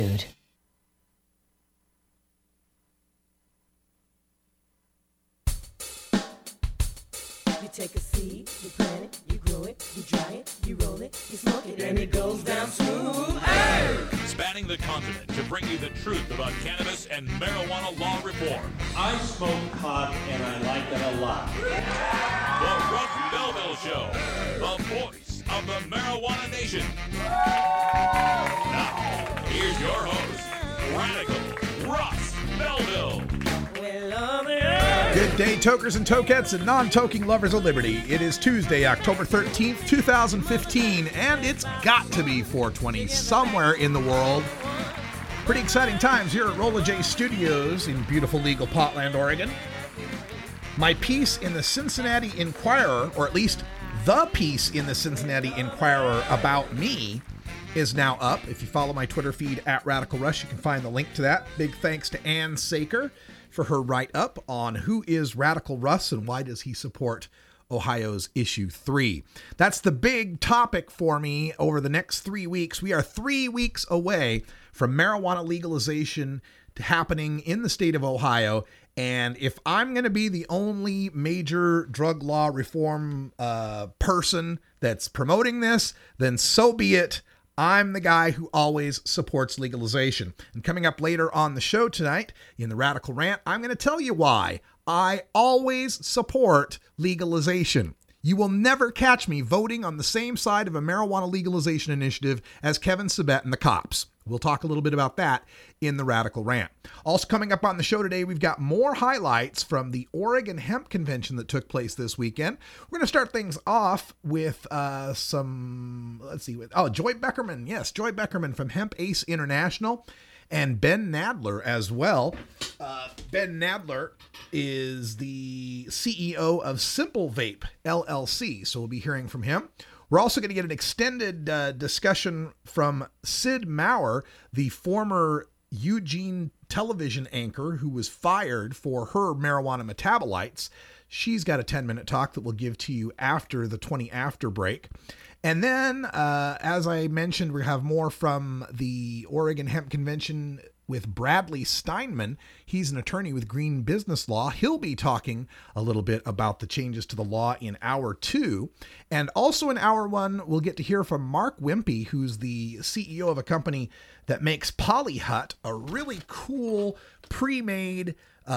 Dude. You take a seed, you plant it, you grow it, you dry it, you roll it, you smoke it, and it goes down smooth. Hey! Spanning the continent to bring you the truth about cannabis and marijuana law reform. I smoke pot and I like it a lot. The Russ Belville Show, the voice of the marijuana nation. Now, here's your host, Radical Russ Belville. Good day, tokers and tokettes and non-toking lovers of liberty. It is Tuesday, October 13th, 2015, and it's got to be 420 somewhere in the world. Pretty exciting times here at Rolla J Studios in beautiful legal Portland, Oregon. My piece in the Cincinnati Enquirer, or at least the piece in the Cincinnati Enquirer about me, is now up. If you follow my Twitter feed at Radical Rush, you can find the link to that. Big thanks to Ann Saker for her write-up on who is Radical Russ and why does he support Ohio's Issue 3. That's the big topic for me over the next 3 weeks. We are 3 weeks away from marijuana legalization happening in the state of Ohio. And if I'm going to be the only major drug law reform person that's promoting this, then so be it. I'm the guy who always supports legalization. And coming up later on the show tonight in the Radical Rant, I'm going to tell you why I always support legalization. You will never catch me voting on the same side of a marijuana legalization initiative as Kevin Sabet and the cops. We'll talk a little bit about that in the Radical Rant. Also coming up on the show today, we've got more highlights from the Oregon Hemp Convention that took place this weekend. We're going to start things off with Joy Beckerman. Yes, Joy Beckerman from Hemp Ace International and Ben Nadler as well. Ben Nadler is the CEO of Simple Vape LLC, so we'll be hearing from him. We're also going to get an extended discussion from Sid Maurer, the former Eugene television anchor who was fired for her marijuana metabolites. She's got a 10-minute talk that we'll give to you after the 20 after break. And then, as I mentioned, we have more from the Oregon Hemp Convention with Bradley Steinman. He's an attorney with Green Business Law. He'll be talking a little bit about the changes to the law in Hour 2. And also in Hour 1, we'll get to hear from Mark Wimpy, who's the CEO of a company that makes Polyhut, a really cool pre-made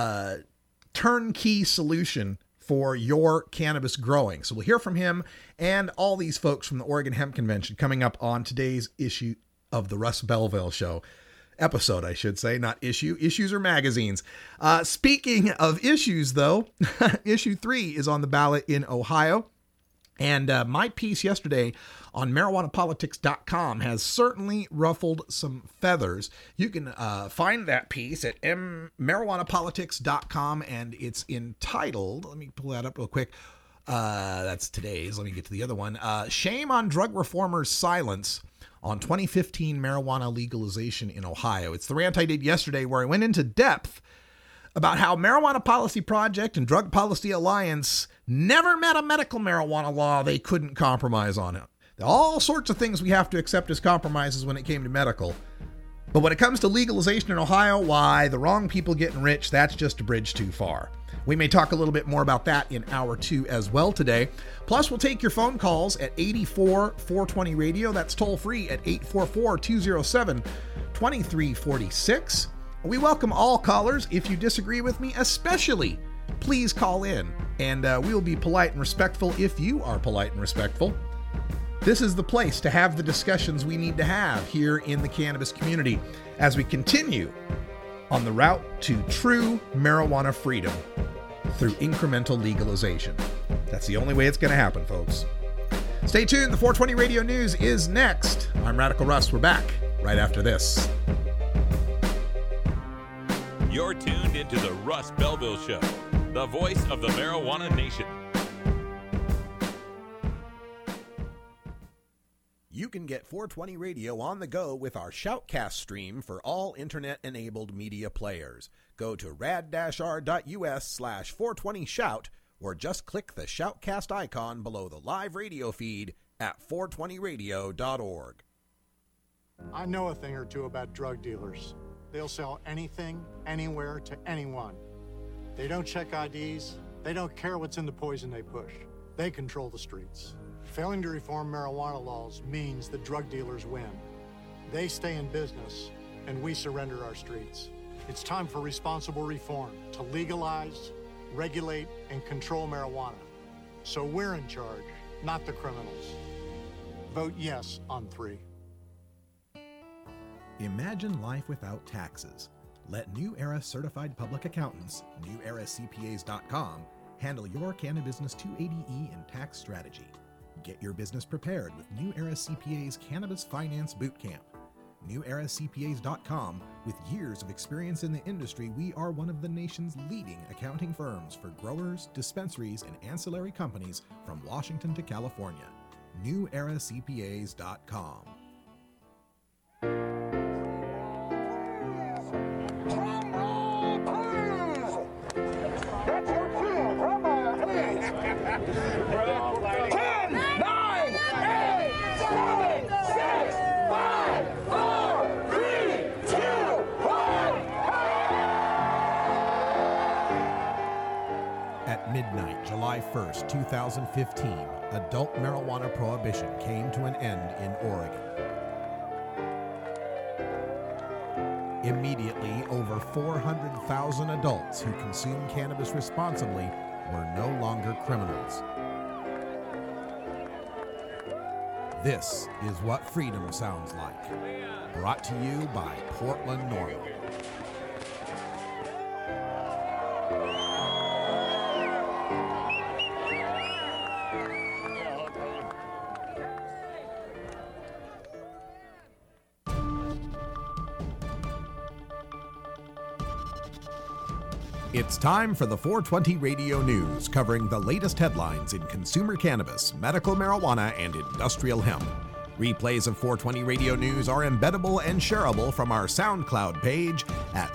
turnkey solution for your cannabis growing. So we'll hear from him and all these folks from the Oregon Hemp Convention coming up on today's issue of the Russ Belville Show. Episode, I should say, not issue. Issues are magazines. Speaking of issues, though, Issue 3 is on the ballot in Ohio. And my piece yesterday on marijuanapolitics.com has certainly ruffled some feathers. You can find that piece at marijuanapolitics.com, and it's entitled, let me pull that up real quick. That's today's. Let me get to the other one. Shame on Drug Reformers' Silence on 2015 marijuana legalization in Ohio. It's the rant I did yesterday where I went into depth about how Marijuana Policy Project and Drug Policy Alliance never met a medical marijuana law they couldn't compromise on it. All sorts of things we have to accept as compromises when it came to medical. But when it comes to legalization in Ohio, why, the wrong people getting rich, that's just a bridge too far. We may talk a little bit more about that in Hour 2 as well today. Plus, we'll take your phone calls at 84-420 radio. That's toll free at 844-207-2346. We welcome all callers. If you disagree with me, especially, please call in. And we will be polite and respectful if you are polite and respectful. This is the place to have the discussions we need to have here in the cannabis community as we continue on the route to true marijuana freedom through incremental legalization. That's the only way it's going to happen, folks. Stay tuned. The 420 Radio News is next. I'm Radical Russ. We're back right after this. You're tuned into the Russ Belville Show, the voice of the marijuana nation. You can get 420 Radio on the go with our Shoutcast stream for all internet-enabled media players. Go to rad-r.us/420shout or just click the Shoutcast icon below the live radio feed at 420radio.org. I know a thing or two about drug dealers. They'll sell anything, anywhere, to anyone. They don't check IDs. They don't care what's in the poison they push. They control the streets. Failing to reform marijuana laws means the drug dealers win. They stay in business, and we surrender our streets. It's time for responsible reform to legalize, regulate, and control marijuana. So we're in charge, not the criminals. Vote yes on 3. Imagine life without taxes. Let New Era Certified Public Accountants, NewEraCPAs.com, handle your Cannabis 280E and tax strategy. Get your business prepared with New Era CPA's Cannabis Finance Bootcamp. NewEraCPAs.com, with years of experience in the industry, we are one of the nation's leading accounting firms for growers, dispensaries, and ancillary companies from Washington to California. NewEraCPAs.com. At midnight, July 1st, 2015, adult marijuana prohibition came to an end in Oregon. Immediately, over 400,000 adults who consume cannabis responsibly were no longer criminals. This is what freedom sounds like. Brought to you by Portland Normal. It's time for the 420 Radio News, covering the latest headlines in consumer cannabis, medical marijuana, and industrial hemp. Replays of 420 Radio News are embeddable and shareable from our SoundCloud page at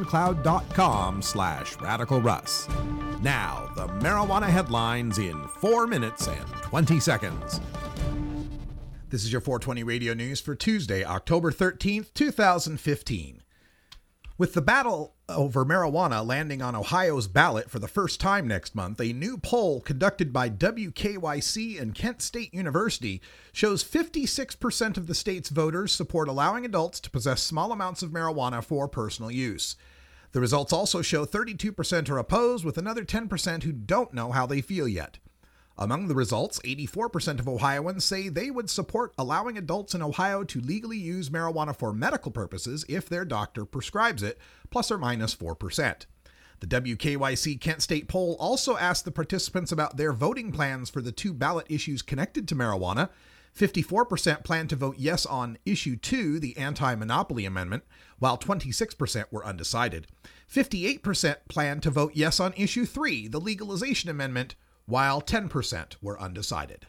soundcloud.com/RadicalRuss. Now, the marijuana headlines in 4 minutes and 20 seconds. This is your 420 Radio News for Tuesday, October 13th, 2015. With the battle over marijuana landing on Ohio's ballot for the first time next month, a new poll conducted by WKYC and Kent State University shows 56% of the state's voters support allowing adults to possess small amounts of marijuana for personal use. The results also show 32% are opposed, with another 10% who don't know how they feel yet. Among the results, 84% of Ohioans say they would support allowing adults in Ohio to legally use marijuana for medical purposes if their doctor prescribes it, plus or minus 4%. The WKYC Kent State poll also asked the participants about their voting plans for the 2 ballot issues connected to marijuana. 54% plan to vote yes on Issue 2, the Anti-Monopoly Amendment, while 26% were undecided. 58% plan to vote yes on Issue 3, the Legalization Amendment, while 10% were undecided.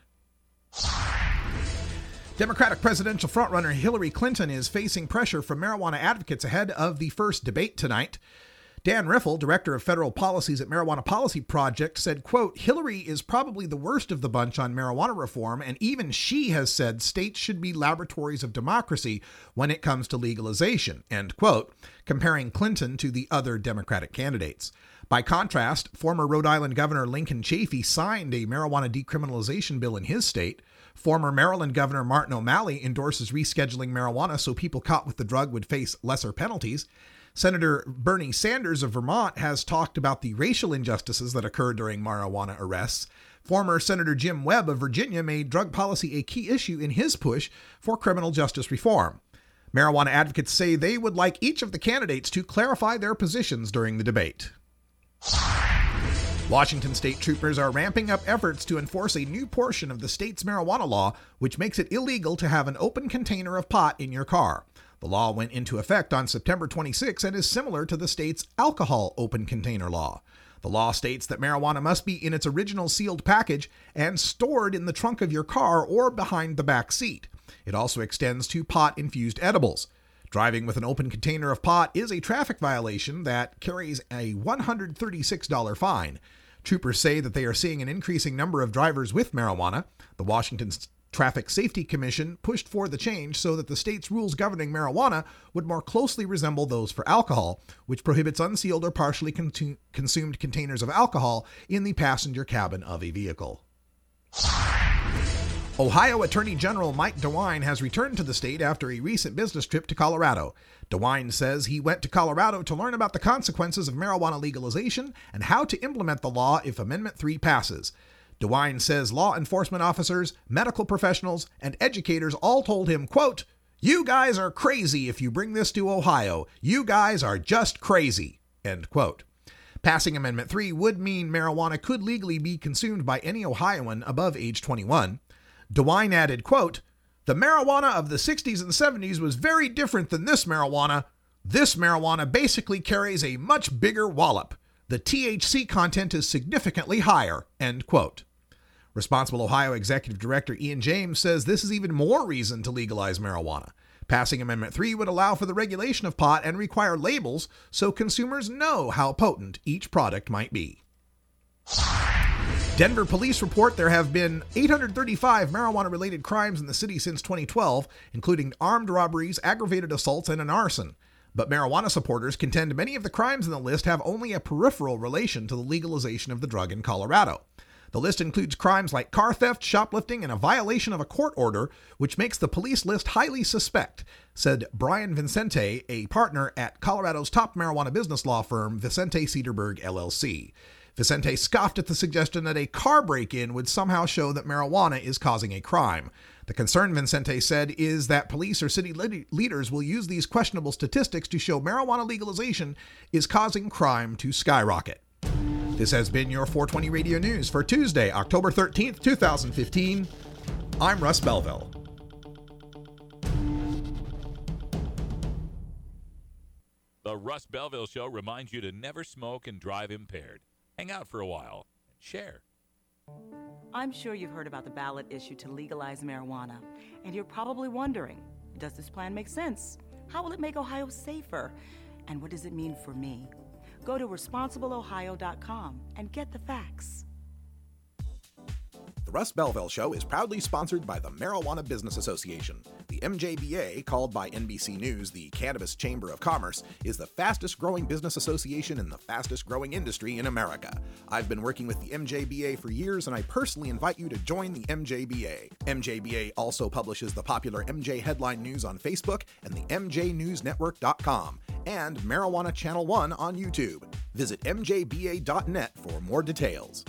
Democratic presidential frontrunner Hillary Clinton is facing pressure from marijuana advocates ahead of the first debate tonight. Dan Riffle, director of federal policies at Marijuana Policy Project, said, quote, "Hillary is probably the worst of the bunch on marijuana reform, and even she has said states should be laboratories of democracy when it comes to legalization," end quote, comparing Clinton to the other Democratic candidates. By contrast, former Rhode Island Governor Lincoln Chafee signed a marijuana decriminalization bill in his state. Former Maryland Governor Martin O'Malley endorses rescheduling marijuana so people caught with the drug would face lesser penalties. Senator Bernie Sanders of Vermont has talked about the racial injustices that occur during marijuana arrests. Former Senator Jim Webb of Virginia made drug policy a key issue in his push for criminal justice reform. Marijuana advocates say they would like each of the candidates to clarify their positions during the debate. Washington state troopers are ramping up efforts to enforce a new portion of the state's marijuana law, which makes it illegal to have an open container of pot in your car. The law went into effect on September 26 and is similar to the state's alcohol open container law. The law states that marijuana must be in its original sealed package and stored in the trunk of your car or behind the back seat. It also extends to pot-infused edibles. Driving with an open container of pot is a traffic violation that carries a $136 fine. Troopers say that they are seeing an increasing number of drivers with marijuana. The Washington Traffic Safety Commission pushed for the change so that the state's rules governing marijuana would more closely resemble those for alcohol, which prohibits unsealed or partially consumed containers of alcohol in the passenger cabin of a vehicle. Ohio Attorney General Mike DeWine has returned to the state after a recent business trip to Colorado. DeWine says he went to Colorado to learn about the consequences of marijuana legalization and how to implement the law if Amendment 3 passes. DeWine says law enforcement officers, medical professionals, and educators all told him, quote, "You guys are crazy if you bring this to Ohio. You guys are just crazy," end quote. Passing Amendment 3 would mean marijuana could legally be consumed by any Ohioan above age 21. DeWine added, quote, "The marijuana of the 60s and 70s was very different than this marijuana. This marijuana basically carries a much bigger wallop. The THC content is significantly higher," end quote. Responsible Ohio Executive Director Ian James says this is even more reason to legalize marijuana. Passing Amendment 3 would allow for the regulation of pot and require labels so consumers know how potent each product might be. Denver police report there have been 835 marijuana-related crimes in the city since 2012, including armed robberies, aggravated assaults, and an arson. But marijuana supporters contend many of the crimes in the list have only a peripheral relation to the legalization of the drug in Colorado. The list includes crimes like car theft, shoplifting, and a violation of a court order, which makes the police list highly suspect, said Brian Vicente, a partner at Colorado's top marijuana business law firm, Vicente Cederberg, LLC. Vicente scoffed at the suggestion that a car break-in would somehow show that marijuana is causing a crime. The concern, Vicente said, is that police or city leaders will use these questionable statistics to show marijuana legalization is causing crime to skyrocket. This has been your 420 Radio News for Tuesday, October 13th, 2015. I'm Russ Belville. The Russ Belville Show reminds you to never smoke and drive impaired. Hang out for a while and share. I'm sure you've heard about the ballot issue to legalize marijuana, and you're probably wondering, does this plan make sense? How will it make Ohio safer? And what does it mean for me? Go to responsibleohio.com and get the facts. The Russ Belville Show is proudly sponsored by the Marijuana Business Association. The MJBA, called by NBC News the Cannabis Chamber of Commerce, is the fastest growing business association in the fastest growing industry in America. I've been working with the MJBA for years, and I personally invite you to join the MJBA. MJBA also publishes the popular MJ Headline News on Facebook and the MJNewsNetwork.com and Marijuana Channel 1 on YouTube. Visit mjba.net for more details.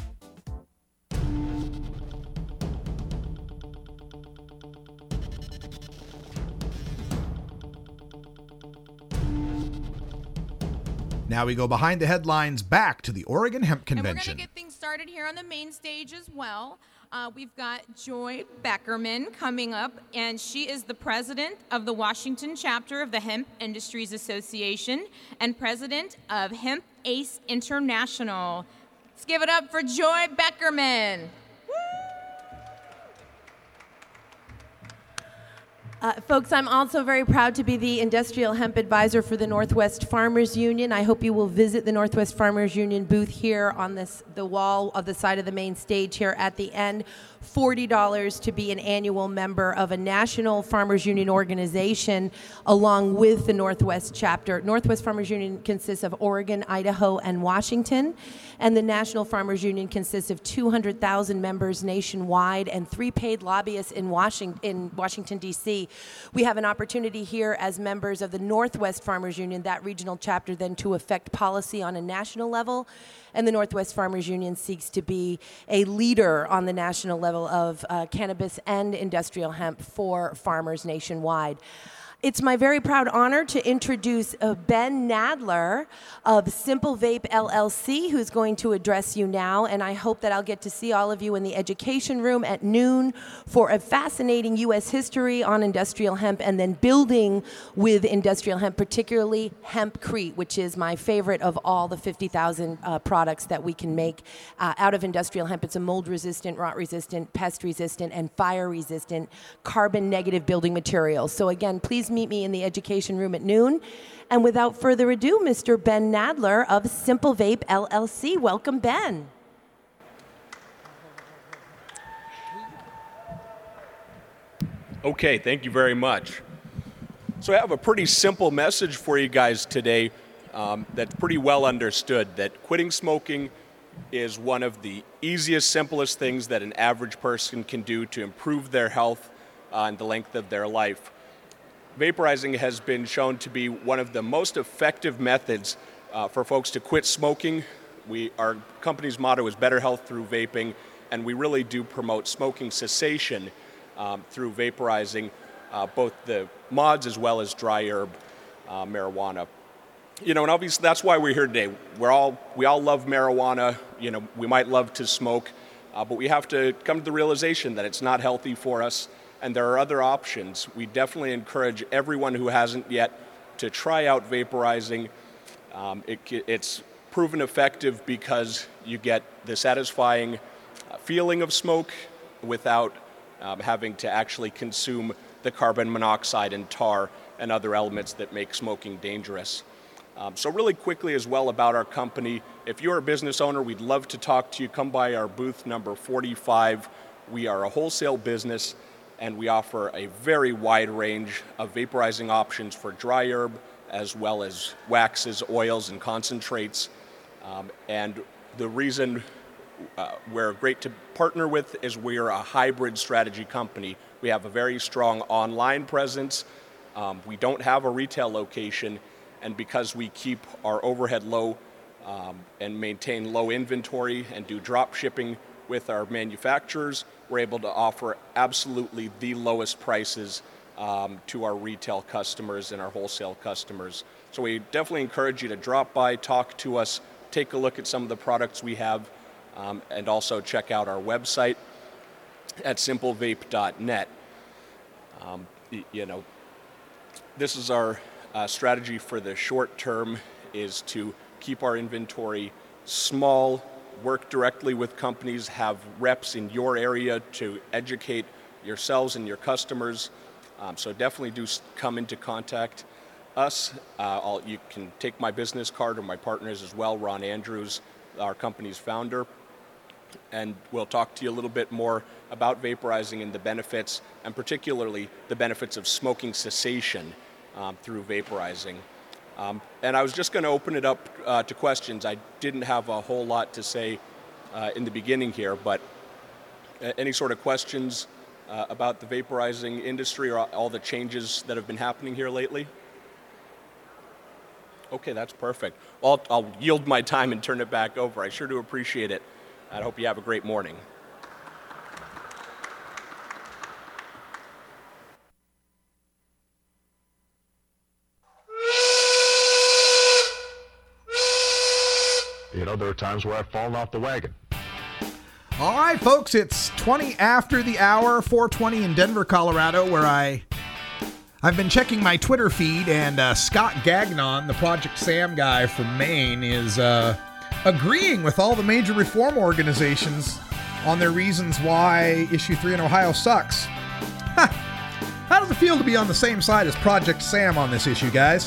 Now we go behind the headlines back to the Oregon Hemp Convention. And we're going to get things started here on the main stage as well. We've got Joy Beckerman coming up, and she is the president of the Washington chapter of the Hemp Industries Association and president of Hemp Ace International. Let's give it up for Joy Beckerman. Folks, I'm also very proud to be the Industrial Hemp Advisor for the Northwest Farmers Union. I hope you will visit the Northwest Farmers Union booth here on the wall of the side of the main stage here at the end. $40 to be an annual member of a national farmers union organization along with the Northwest chapter. Northwest Farmers Union consists of Oregon, Idaho, and Washington, and the National Farmers Union consists of 200,000 members nationwide and 3 paid lobbyists in Washington, D.C. We have an opportunity here as members of the Northwest Farmers Union, that regional chapter, then to affect policy on a national level. And the Northwest Farmers Union seeks to be a leader on the national level of cannabis and industrial hemp for farmers nationwide. It's my very proud honor to introduce Ben Nadler of Simple Vape LLC, who's going to address you now, and I hope that I'll get to see all of you in the education room at noon for a fascinating U.S. history on industrial hemp and then building with industrial hemp, particularly Hempcrete, which is my favorite of all the 50,000 products that we can make out of industrial hemp. It's a mold-resistant, rot-resistant, pest-resistant, and fire-resistant carbon-negative building material. So again, please meet me in the education room at noon. And without further ado, Mr. Ben Nadler of Simple Vape LLC. Welcome, Ben. Okay, thank you very much. So I have a pretty simple message for you guys today that's pretty well understood, that quitting smoking is one of the easiest, simplest things that an average person can do to improve their health and the length of their life. Vaporizing has been shown to be one of the most effective methods for folks to quit smoking. Our company's motto is better health through vaping, and we really do promote smoking cessation through vaporizing both the mods as well as dry herb marijuana. And obviously that's why we're here today. We all love marijuana. We might love to smoke, but we have to come to the realization that it's not healthy for us, and there are other options. We definitely encourage everyone who hasn't yet to try out vaporizing. It's proven effective because you get the satisfying feeling of smoke without having to actually consume the carbon monoxide and tar and other elements that make smoking dangerous. So really quickly as well about our company, if you're a business owner, we'd love to talk to you. Come by our booth number 45. We are a wholesale business, and we offer a very wide range of vaporizing options for dry herb, as well as waxes, oils, and concentrates. And the reason we're great to partner with is we're a hybrid strategy company. We have a very strong online presence. We don't have a retail location, and because we keep our overhead low and maintain low inventory and do drop shipping with our manufacturers, we're able to offer absolutely the lowest prices to our retail customers and our wholesale customers. So we definitely encourage you to drop by, talk to us, take a look at some of the products we have, and also check out our website at simplevape.net. This is our strategy for the short term, is to keep our inventory small, work directly with companies, have reps in your area to educate yourselves and your customers. So definitely do come into contact us. You can take my business card, or my partners as well, Ron Andrews, our company's founder, and we'll talk to you a little bit more about vaporizing and the benefits, and particularly the benefits of smoking cessation through vaporizing. And I was just going to open it up to questions. I didn't have a whole lot to say in the beginning here, but any sort of questions about the vaporizing industry or all the changes that have been happening here lately? Okay, that's perfect. Well, I'll yield my time and turn it back over. I sure do appreciate it. I hope you have a great morning. There are times where I've fallen off the wagon. All right, folks, it's 20 after the hour, 4:20 in Denver, Colorado, where I've been checking my Twitter feed, and Scott Gagnon, the Project Sam guy from Maine, is agreeing with all the major reform organizations on their reasons why Issue 3 in Ohio sucks. How does it feel to be on the same side as Project Sam on this issue, guys?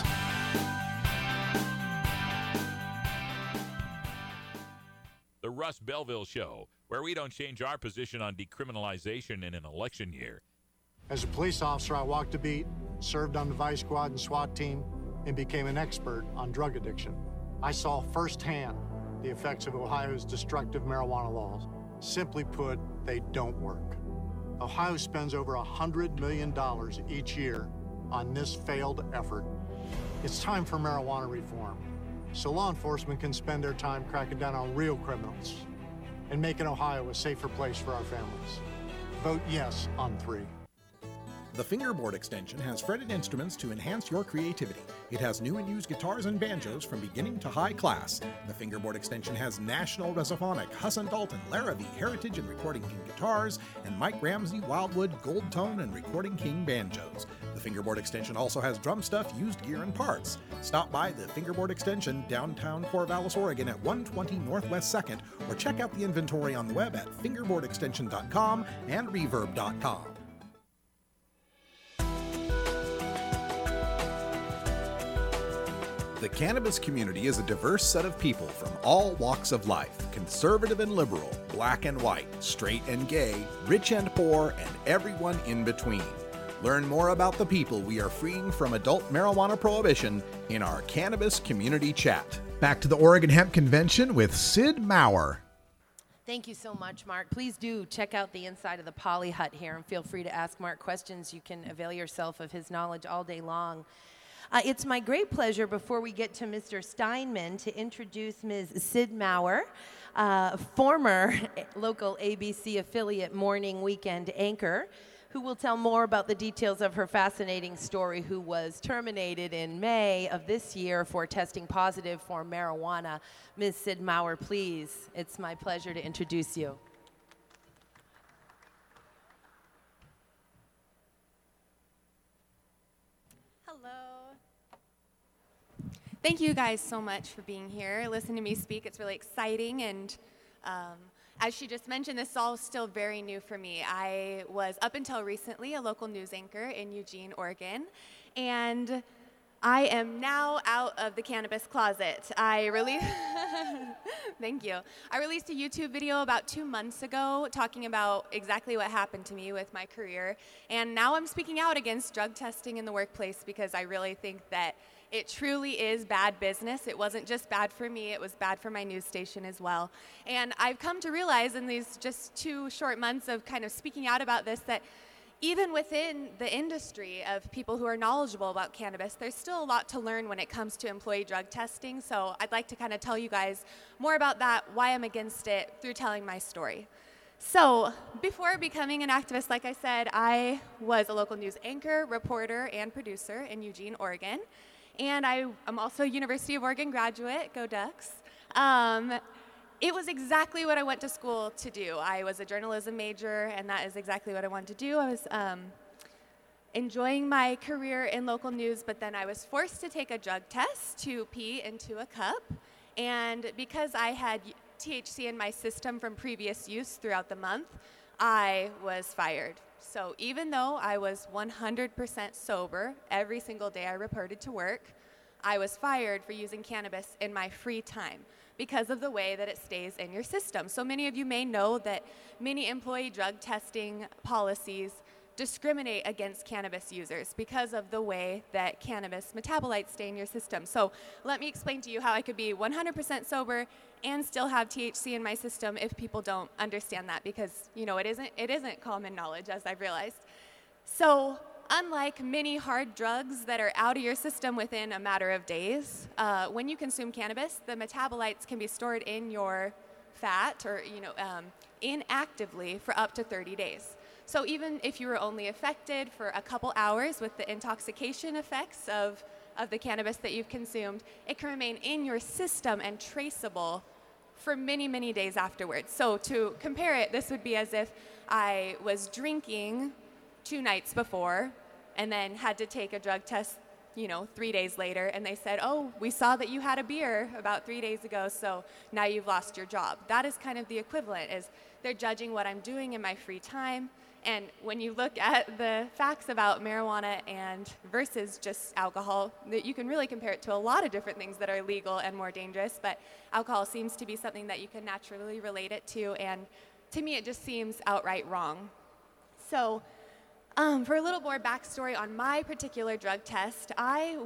The Russ Belville Show, where we don't change our position on decriminalization in an election year. As a police officer, I walked a beat, served on the Vice Squad and SWAT team, and became an expert on drug addiction. I saw firsthand the effects of Ohio's destructive marijuana laws. Simply put, they don't work. Ohio spends over $100 million each year on this failed effort. It's time for marijuana reform, so law enforcement can spend their time cracking down on real criminals and making Ohio a safer place for our families. Vote yes on 3. The Fingerboard Extension has fretted instruments to enhance your creativity. It has new and used guitars and banjos from beginning to high class. The Fingerboard Extension has National Resophonic, Husson Dalton, Larrabee, Heritage and Recording King guitars, and Mike Ramsey, Wildwood, Gold Tone, and Recording King banjos. The Fingerboard Extension also has drum stuff, used gear, and parts. Stop by the Fingerboard Extension, downtown Corvallis, Oregon at 120 Northwest 2nd, or check out the inventory on the web at fingerboardextension.com and reverb.com. The cannabis community is a diverse set of people from all walks of life, conservative and liberal, black and white, straight and gay, rich and poor, and everyone in between. Learn more about the people we are freeing from adult marijuana prohibition in our Cannabis Community Chat. Back to the Oregon Hemp Convention with Sid Mauer. Thank you so much, Mark. Please do check out the inside of the Poly Hut here and feel free to ask Mark questions. You can avail yourself of his knowledge all day long. It's my great pleasure, before we get to Mr. Steinman, to introduce Ms. Sid Mauer, former local ABC affiliate morning weekend anchor, who will tell more about the details of her fascinating story, who was terminated in May of this year for testing positive for marijuana. Ms. Sid Mauer, please. It's my pleasure to introduce you. Hello. Thank you guys so much for being here. Listen to me speak. It's really exciting, and as she just mentioned, this is all still very new for me. I was, up until recently, a local news anchor in Eugene, Oregon, and I am now out of the cannabis closet. Thank you. I released a YouTube video about 2 months ago talking about exactly what happened to me with my career, and now I'm speaking out against drug testing in the workplace because I really think that it truly is bad business. It wasn't just bad for me, it was bad for my news station as well. And I've come to realize in these just 2 short months of kind of speaking out about this that even within the industry of people who are knowledgeable about cannabis, there's still a lot to learn when it comes to employee drug testing. So I'd like to kind of tell you guys more about that, why I'm against it, through telling my story. So before becoming an activist, like I said, I was a local news anchor, reporter, and producer in Eugene, Oregon. And I'm also a University of Oregon graduate, go Ducks. It was exactly what I went to school to do. I was a journalism major, and that is exactly what I wanted to do. I was enjoying my career in local news, but then I was forced to take a drug test to pee into a cup. And because I had THC in my system from previous use throughout the month, I was fired. So even though I was 100% sober every single day I reported to work, I was fired for using cannabis in my free time because of the way that it stays in your system. So many of you may know that many employee drug testing policies discriminate against cannabis users because of the way that cannabis metabolites stay in your system. So let me explain to you how I could be 100% sober and still have THC in my system if people don't understand that, because it isn't common knowledge, as I've realized. So unlike many hard drugs that are out of your system within a matter of days, when you consume cannabis, the metabolites can be stored in your fat or inactively for up to 30 days. So even if you were only affected for a couple hours with the intoxication effects of the cannabis that you've consumed, it can remain in your system and traceable for many, many days afterwards. So to compare it, this would be as if I was drinking 2 nights before and then had to take a drug test 3 days later, and they said, oh, we saw that you had a beer about 3 days ago, so now you've lost your job. That is kind of the equivalent, is they're judging what I'm doing in my free time. And when you look at the facts about marijuana and versus just alcohol, that you can really compare it to a lot of different things that are legal and more dangerous, but alcohol seems to be something that you can naturally relate it to, and to me it just seems outright wrong. So for a little more backstory on my particular drug test, my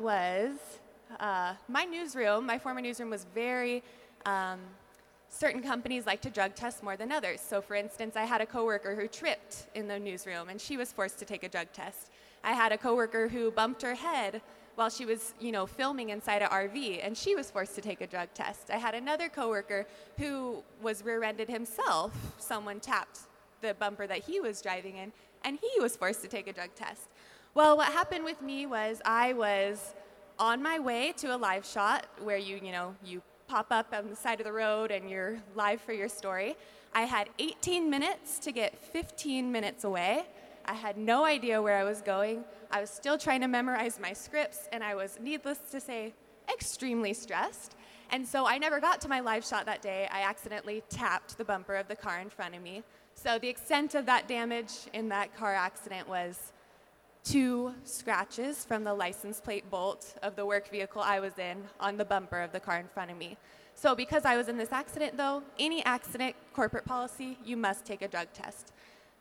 former newsroom was very, certain companies like to drug test more than others. So for instance, I had a coworker who tripped in the newsroom and she was forced to take a drug test. I had a coworker who bumped her head while she was, filming inside an RV, and she was forced to take a drug test. I had another coworker who was rear-ended himself. Someone tapped the bumper that he was driving in, and he was forced to take a drug test. Well, what happened with me was I was on my way to a live shot where you pop up on the side of the road and you're live for your story. I had 18 minutes to get 15 minutes away. I had no idea where I was going. I was still trying to memorize my scripts, and I was, needless to say, extremely stressed. And so I never got to my live shot that day. I accidentally tapped the bumper of the car in front of me. So the extent of that damage in that car accident was 2 scratches from the license plate bolt of the work vehicle I was in on the bumper of the car in front of me. So because I was in this accident, though, any accident corporate policy, you must take a drug test.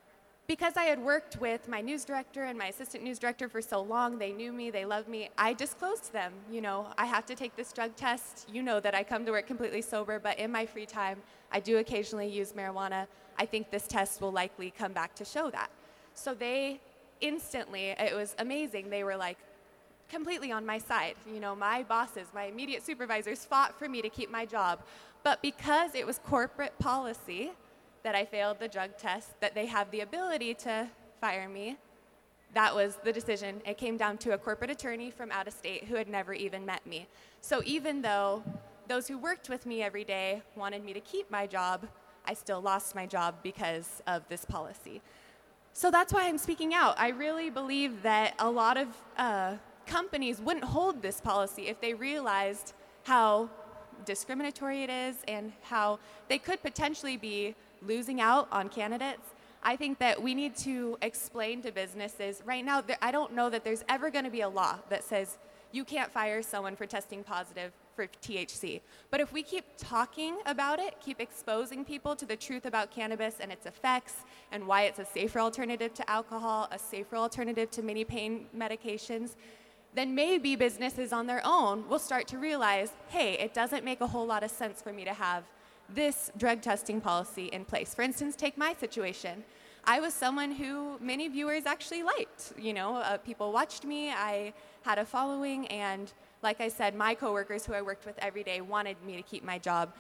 because I had worked with my news director and my assistant news director for so long, they knew me, they loved me, I disclosed to them, I have to take this drug test. You know that I come to work completely sober, but in my free time, I do occasionally use marijuana. I think this test will likely come back to show that. So they instantly, it was amazing, they were like completely on my side. My bosses, my immediate supervisors fought for me to keep my job. But because it was corporate policy that I failed the drug test, that they have the ability to fire me, that was the decision. It came down to a corporate attorney from out of state who had never even met me. So even though those who worked with me every day wanted me to keep my job, I still lost my job because of this policy. So that's why I'm speaking out. I really believe that a lot of companies wouldn't hold this policy if they realized how discriminatory it is and how they could potentially be losing out on candidates. I think that we need to explain to businesses right now, I don't know that there's ever going to be a law that says you can't fire someone for testing positive for THC. But if we keep talking about it, keep exposing people to the truth about cannabis and its effects and why it's a safer alternative to alcohol, a safer alternative to many pain medications, then maybe businesses on their own will start to realize, hey, it doesn't make a whole lot of sense for me to have this drug testing policy in place. For instance, take my situation. I was someone who many viewers actually liked. People watched me, I had a following, and like I said, my coworkers who I worked with every day wanted me to keep my job,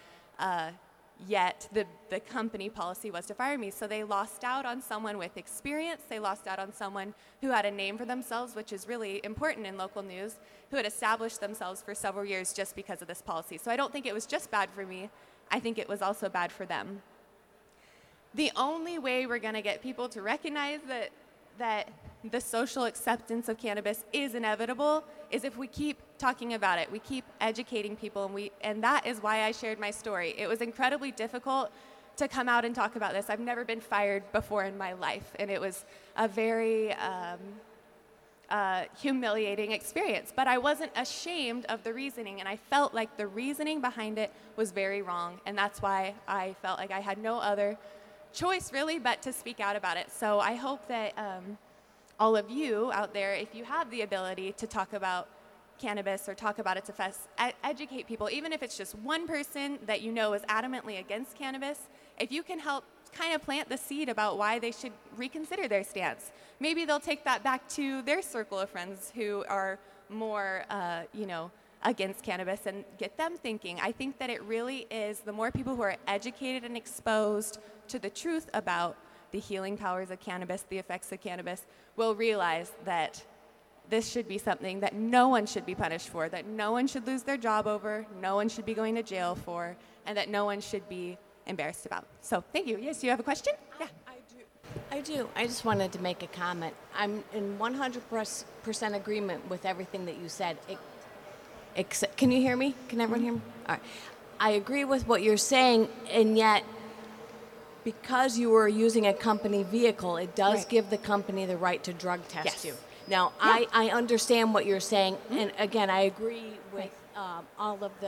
yet the company policy was to fire me. So they lost out on someone with experience, they lost out on someone who had a name for themselves, which is really important in local news, who had established themselves for several years just because of this policy. So I don't think it was just bad for me, I think it was also bad for them. The only way we're going to get people to recognize that the social acceptance of cannabis is inevitable is if we keep talking about it, we keep educating people, and that is why I shared my story. It was incredibly difficult to come out and talk about this. I've never been fired before in my life, and it was a very humiliating experience, but I wasn't ashamed of the reasoning, and I felt like the reasoning behind it was very wrong, and that's why I felt like I had no other choice really but to speak out about it. So I hope that all of you out there, if you have the ability to talk about cannabis or talk about its effects, educate people, even if it's just one person that you know is adamantly against cannabis, if you can help kind of plant the seed about why they should reconsider their stance. Maybe they'll take that back to their circle of friends who are more, against cannabis and get them thinking. I think that it really is the more people who are educated and exposed to the truth about the healing powers of cannabis, the effects of cannabis, will realize that this should be something that no one should be punished for, that no one should lose their job over, no one should be going to jail for, and that no one should be embarrassed about. So thank you. Yes, you have a question? Yeah. I do. I just wanted to make a comment. I'm in 100% agreement with everything that you said. Can you hear me? Can everyone hear me? All right. I agree with what you're saying, and yet because you were using a company vehicle, it does give the company the right to drug test you. Now, I understand what you're saying, and again, I agree with all of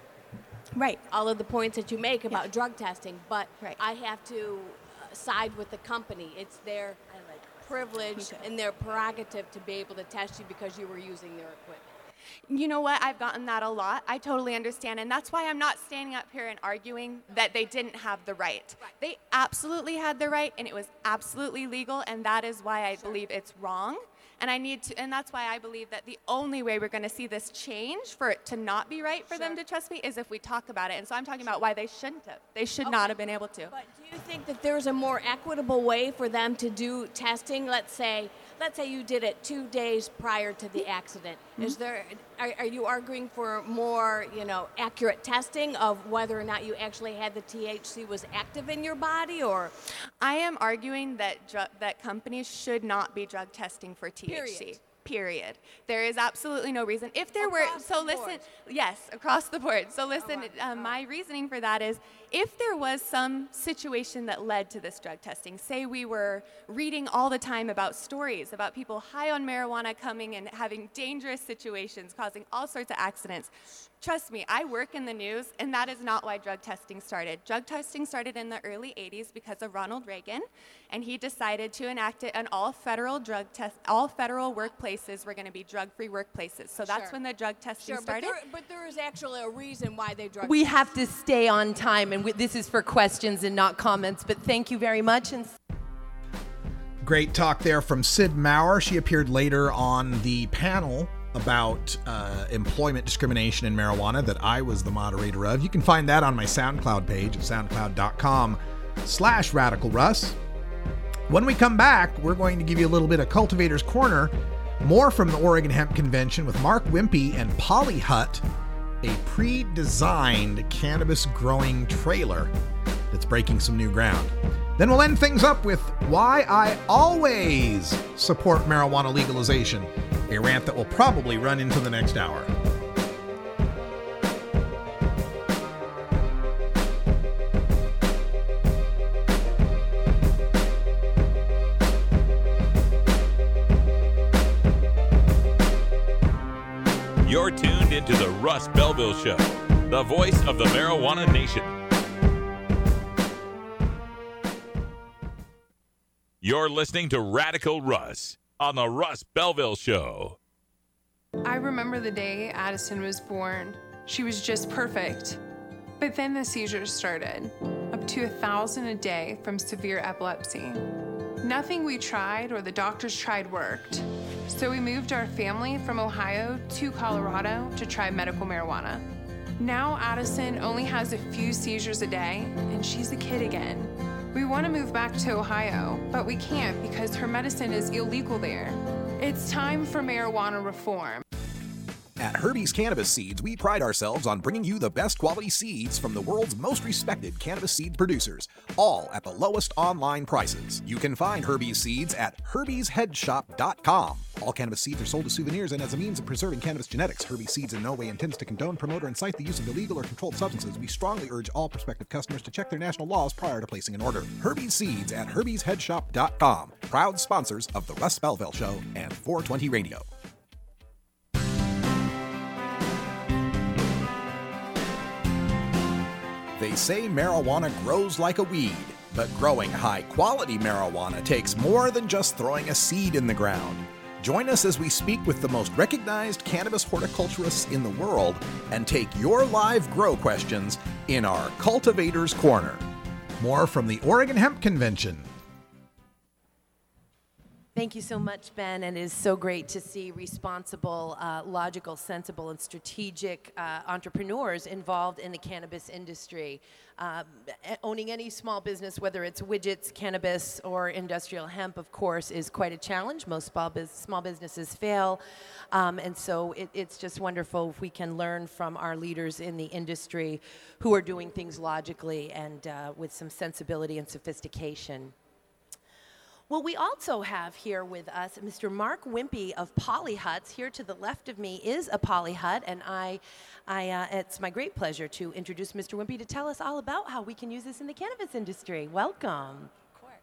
the points that you make about drug testing, but I have to side with the company. It's their privilege and their prerogative to be able to test you because you were using their equipment. You know what? I've gotten that a lot. I totally understand. And that's why I'm not standing up here and arguing that they didn't have the right. They absolutely had the right, and it was absolutely legal, and that is why I believe it's wrong. And that's why I believe that the only way we're going to see this change for it to not be right for them to trust me is if we talk about it. And so I'm talking about why they shouldn't have. They should not have been able to. But do you think that there's a more equitable way for them to do testing? Let's say you did it 2 days prior to the accident. Are you arguing for more, accurate testing of whether or not you actually had the THC was active in your body, or? I am arguing that companies should not be drug testing for THC. Period. There is absolutely no reason. If there were, so listen, yes, across the board. So listen, my reasoning for that is if there was some situation that led to this drug testing, say we were reading all the time about stories about people high on marijuana coming and having dangerous situations, causing all sorts of accidents, Trust me, I work in the news, and that is not why drug testing started. Drug testing started in the early 80s because of Ronald Reagan, and he decided to enact it, and all federal workplaces were going to be drug-free workplaces. So that's when the drug testing started. But there is actually a reason why they drug We test. have to stay on time, and this is for questions and not comments, but thank you very much. And Great talk there from Sid Maurer. She appeared later on the panel about employment discrimination in marijuana that I was the moderator of. You can find that on my SoundCloud page at soundcloud.com/RadicalRuss. When we come back, we're going to give you a little bit of Cultivator's Corner, more from the Oregon Hemp Convention with Mark Wimpy and Polyhut, a pre-designed cannabis growing trailer that's breaking some new ground. Then we'll end things up with why I always support marijuana legalization, a rant that will probably run into the next hour. You're tuned into the Russ Belville Show, the voice of the marijuana nation. You're listening to Radical Russ on the Russ Belville Show. I remember the day Addison was born. She was just perfect. But then the seizures started, up to 1,000 a day from severe epilepsy. Nothing we tried or the doctors tried worked. So we moved our family from Ohio to Colorado to try medical marijuana. Now Addison only has a few seizures a day, and she's a kid again. We want to move back to Ohio, but we can't because her medicine is illegal there. It's time for marijuana reform. At Herbie's Cannabis Seeds, we pride ourselves on bringing you the best quality seeds from the world's most respected cannabis seed producers, all at the lowest online prices. You can find Herbie's Seeds at herbiesheadshop.com. All cannabis seeds are sold as souvenirs and as a means of preserving cannabis genetics. Herbie's Seeds in no way intends to condone, promote, or incite the use of illegal or controlled substances. We strongly urge all prospective customers to check their national laws prior to placing an order. Herbie's Seeds at herbiesheadshop.com. Proud sponsors of the Russ Belville Show and 420 Radio. They say marijuana grows like a weed, but growing high-quality marijuana takes more than just throwing a seed in the ground. Join us as we speak with the most recognized cannabis horticulturists in the world and take your live grow questions in our Cultivator's Corner. More from the Oregon Hemp Convention. Thank you so much, Ben, and it is so great to see responsible, logical, sensible, and strategic entrepreneurs involved in the cannabis industry. Owning any small business, whether it's widgets, cannabis, or industrial hemp, of course, is quite a challenge. Most small businesses fail, and so it's just wonderful if we can learn from our leaders in the industry who are doing things logically and with some sensibility and sophistication. Well, we also have here with us Mr. Mark Wimpy of Polyhuts. Here to the left of me is a Polyhut, and it's my great pleasure to introduce Mr. Wimpy to tell us all about how we can use this in the cannabis industry. Welcome. Of course.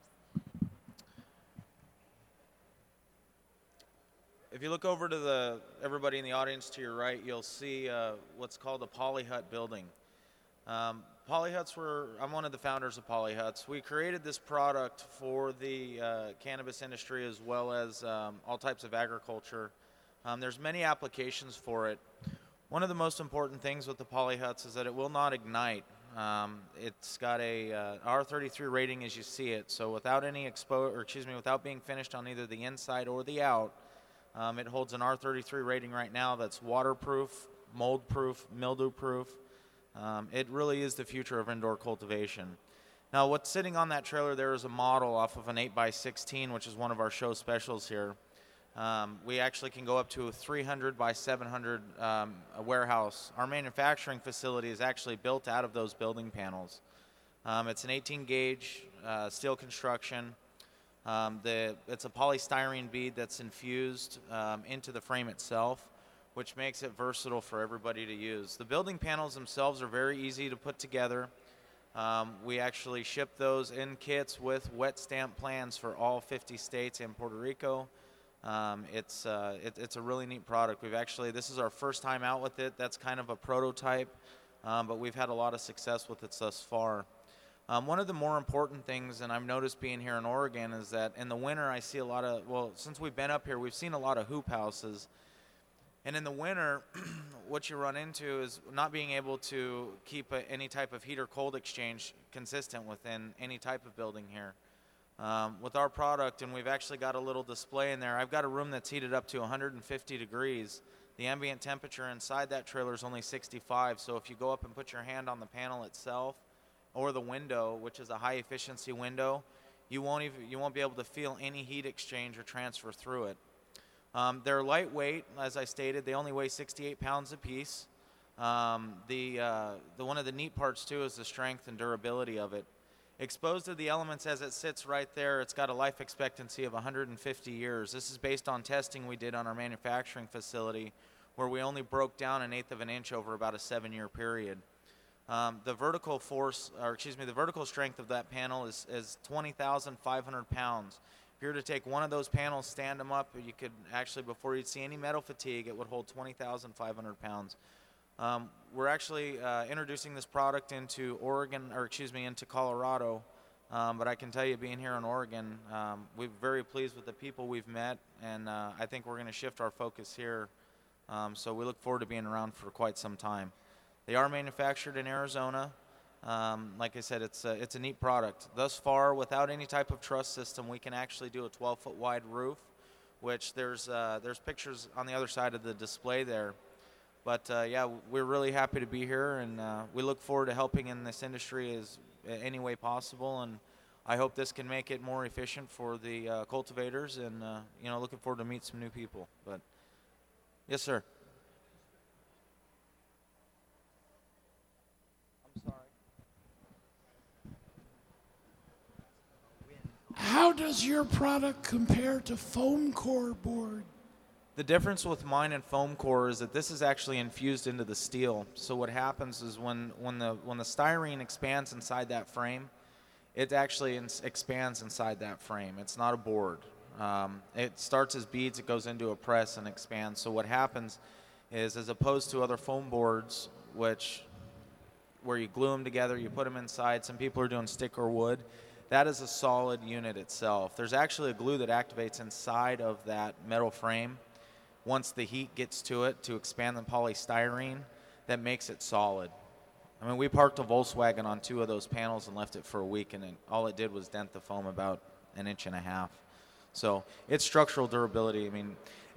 If you look over to everybody in the audience to your right, you'll see what's called a Polyhut building. Polyhuts I'm one of the founders of Polyhuts. We created this product for the cannabis industry as well as all types of agriculture. There's many applications for it. One of the most important things with the Polyhuts is that it will not ignite. It's got a R33 rating as you see it, so without any without being finished on either the inside or the out, it holds an R33 rating right now that's waterproof, mold-proof, mildew-proof. It really is the future of indoor cultivation. Now, what's sitting on that trailer there is a model off of an 8x16, which is one of our show specials here. We actually can go up to a 300 by 700 warehouse. Our manufacturing facility is actually built out of those building panels. It's an 18-gauge steel construction. It's a polystyrene bead that's infused into the frame itself, which makes it versatile for everybody to use. The building panels themselves are very easy to put together. We actually ship those in kits with wet stamp plans for all 50 states and Puerto Rico. It's a really neat product. This is our first time out with it. That's kind of a prototype, but we've had a lot of success with it thus far. One of the more important things, and I've noticed being here in Oregon, is that in the winter I see a lot of, since we've been up here, we've seen a lot of hoop houses. And in the winter, what you run into is not being able to keep any type of heat or cold exchange consistent within any type of building here. With our product, and we've actually got a little display in there, I've got a room that's heated up to 150 degrees. The ambient temperature inside that trailer is only 65, so if you go up and put your hand on the panel itself or the window, which is a high efficiency window, you won't be able to feel any heat exchange or transfer through it. They're lightweight, as I stated. They only weigh 68 pounds apiece. One of the neat parts too is the strength and durability of it. Exposed to the elements as it sits right there, it's got a life expectancy of 150 years. This is based on testing we did on our manufacturing facility, where we only broke down 1/8 of an inch over about a 7-year period. The vertical strength of that panel is 20,500 pounds. If you were to take one of those panels, stand them up, you could actually, before you'd see any metal fatigue, it would hold 20,500 pounds. We're actually introducing this product into into Colorado, but I can tell you, being here in Oregon, we're very pleased with the people we've met, and I think we're going to shift our focus here. So we look forward to being around for quite some time. They are manufactured in Arizona. Like I said, it's a neat product. Thus far, without any type of truss system, we can actually do a 12-foot wide roof, which there's pictures on the other side of the display there. But yeah, we're really happy to be here, and we look forward to helping in this industry any way possible. And I hope this can make it more efficient for the cultivators, and looking forward to meet some new people. But yes, sir. How does your product compare to foam core board? The difference with mine and foam core is that this is actually infused into the steel. So what happens is when the styrene expands inside that frame, it actually expands inside that frame. It's not a board. It starts as beads, it goes into a press and expands. So what happens is, as opposed to other foam boards, where you glue them together, you put them inside, some people are doing stick or wood, that is a solid unit itself. There's actually a glue that activates inside of that metal frame once the heat gets to it to expand the polystyrene that makes it solid. I mean, we parked a Volkswagen on 2 of those panels and left it for a week, and all it did was dent the foam about 1.5 inches. So it's structural durability. I mean,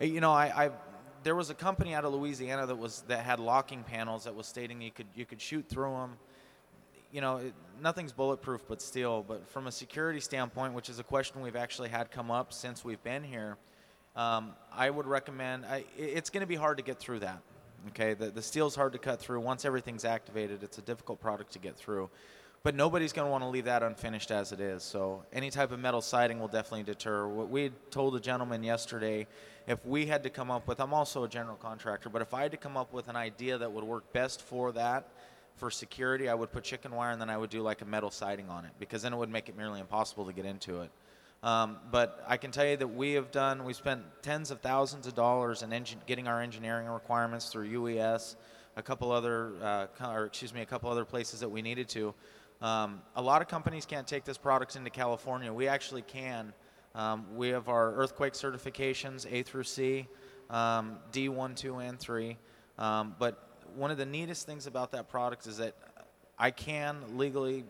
there was a company out of Louisiana that had locking panels that was stating you could shoot through them. Nothing's bulletproof but steel, but from a security standpoint, which is a question we've actually had come up since we've been here, I would recommend, it's going to be hard to get through that. Okay, the steel's hard to cut through. Once everything's activated, it's a difficult product to get through. But nobody's going to want to leave that unfinished as it is. So any type of metal siding will definitely deter. What we told a gentleman yesterday, if we had to come up with, I'm also a general contractor, but if I had to come up with an idea that would work best for that, for security, I would put chicken wire, and then I would do like a metal siding on it, because then it would make it nearly impossible to get into it. But I can tell you that we spent tens of thousands of dollars in getting our engineering requirements through UES, a couple other places that we needed to. A lot of companies can't take this product into California. We actually can. We have our earthquake certifications, A through C, D, 1, 2, and 3. But one of the neatest things about that product is that I can legally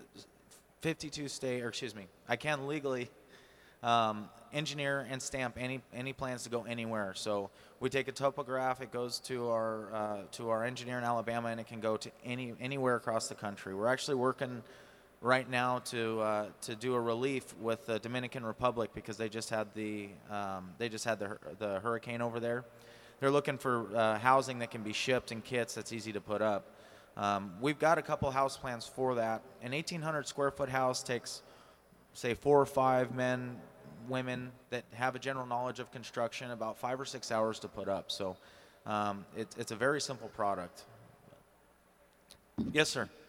engineer and stamp any plans to go anywhere. So we take a topograph, it goes to our engineer in Alabama, and it can go to anywhere across the country. We're actually working right now to do a relief with the Dominican Republic, because they just had the hurricane over there. They're looking for housing that can be shipped in kits that's easy to put up. We've got a couple house plans for that. An 1,800 square foot house takes, say, 4 or 5 men, women that have a general knowledge of construction, about 5 or 6 hours to put up. So it's a very simple product. Yes, sir.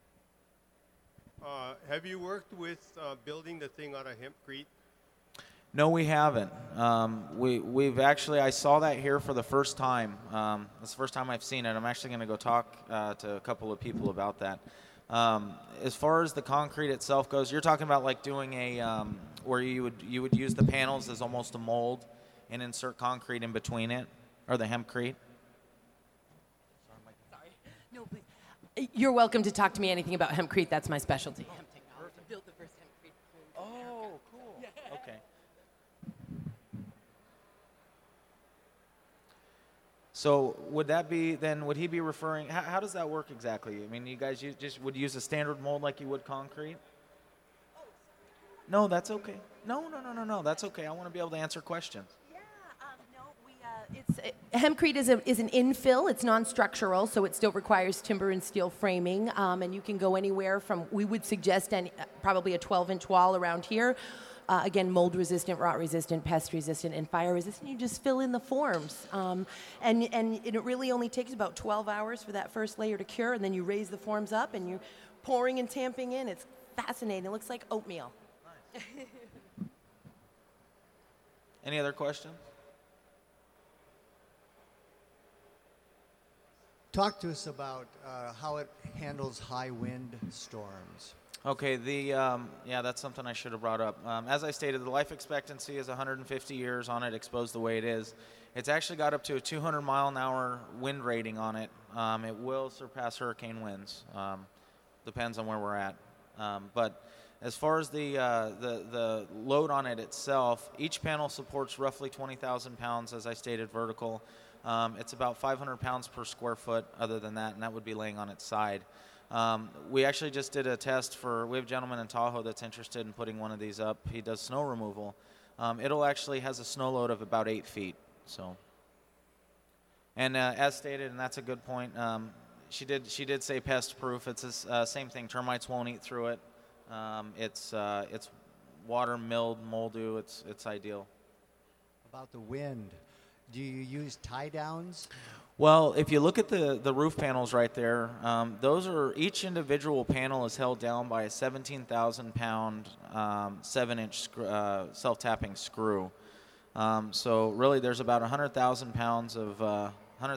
Have you worked with building the thing out of hempcrete? No, we haven't. We've actually, I saw that here for the first time. It's the first time I've seen it. I'm actually going to go talk to a couple of people about that. As far as the concrete itself goes, you're talking about like doing a where you would use the panels as almost a mold and insert concrete in between it, or the hempcrete. Sorry. No, please. You're welcome to talk to me anything about hempcrete. That's my specialty. Hemp technology. Built the first hempcrete. Oh, cool. Okay. So would that be then? Would he be referring? How does that work exactly? I mean, you guys just would use a standard mold like you would concrete? No, that's okay. No. That's okay. I want to be able to answer questions. Hempcrete is an infill. It's non-structural, so it still requires timber and steel framing. And you can go anywhere from, we would suggest probably a 12-inch wall around here. Again, mold resistant, rot resistant, pest resistant, and fire resistant. You just fill in the forms. And it really only takes about 12 hours for that first layer to cure, and then you raise the forms up and you're pouring and tamping in. It's fascinating. It looks like oatmeal. Nice. Any other questions? Talk to us about how it handles high wind storms. Okay, yeah, that's something I should have brought up. As I stated, the life expectancy is 150 years on it, exposed the way it is. It's actually got up to a 200-mile-an-hour wind rating on it. It will surpass hurricane winds. Depends on where we're at. But as far as the load on it itself, each panel supports roughly 20,000 pounds, as I stated, vertical. It's about 500 pounds per square foot other than that, and that would be laying on its side. We actually just did a test we have a gentleman in Tahoe that's interested in putting one of these up. He does snow removal. It'll actually has a snow load of about 8 feet. So, and as stated, and that's a good point, she did say pest proof. It's the same thing. Termites won't eat through it. It's water, mildew. It's ideal. About the wind, do you use tie downs? Well, if you look at the roof panels right there, each individual panel is held down by a 17,000-pound 7-inch self-tapping screw. So really, there's about 100,000 pounds of